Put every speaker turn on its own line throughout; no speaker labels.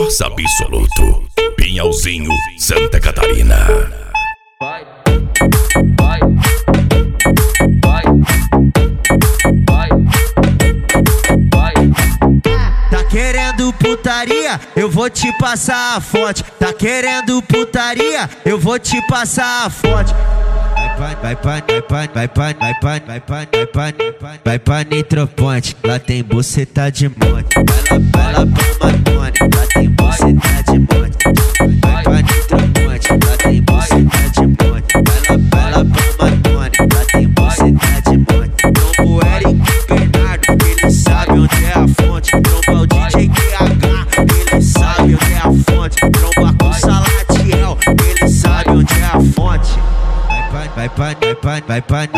Força Absoluto, Pinhalzinho, Santa Catarina.
Vai, vai, vai, vai, vai.
Tá querendo putaria? Eu vou te passar a fonte. Tá querendo putaria? Eu vou te passar a fonte. Vai pra Nitroponte, lá tem buceta de monte. Vai lá pra Matone, lá tem buceta de monte. Vai pra Nitroponte, lá tem buceta de monte. Vai lá pra Matone, lá tem buceta de monte. Trombo Eric Bernardo, ele sabe onde é a fonte. Tromba o DJ QH, ele sabe onde é a fonte. Tromba com Salatiel, ele sabe onde é a fonte. Vai pra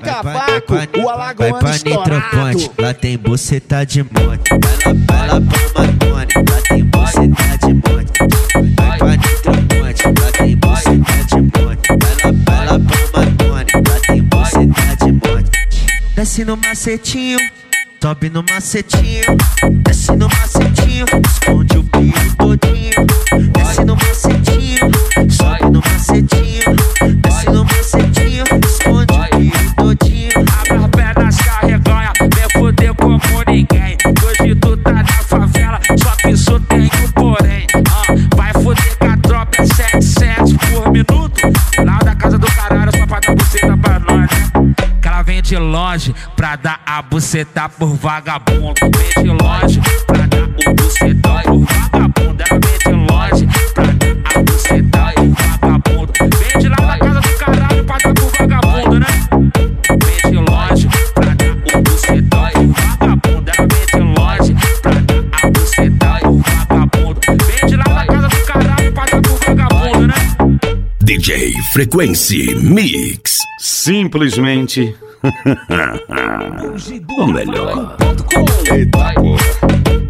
Nitroponte, lá tem buceta de monte. Vai lá pra Matone, lá tem buceta de monte. Vai pra Nitroponte, lá tem buceta de monte. Vai lá pra Matone, lá tem buceta de monte. Desce no macetinho, sobe no macetinho. Desce no macetinho, esconde o pio todinho. Desce no macetinho, sobe no macetinho. Desce no macetinho, esconde o pio todinho.
Abre as pernas, carreganha, vem foder como ninguém. Hoje tu tá na favela, só que isso tem um porém. Vai foder com a tropa, é 7 por minuto. Lá da casa do caralho, só pra dar buceta pra nós, né? Que ela vem de longe pra dar a buceta por vagabundo. Vem de longe pra dar o bucetão por vagabundo. Ela vem de longe pra dar a buceta por vagabundo. Vem de lá da casa do caralho pra dar por vagabundo, né? Vem de longe pra dar o bucetão por vagabundo. Ela vem de longe pra dar a buceta por vagabundo. Vem de lá da casa do caralho pra dar por vagabundo, né?
DJ Frequency Mix.
Simplesmente o melhor.
Eita porra.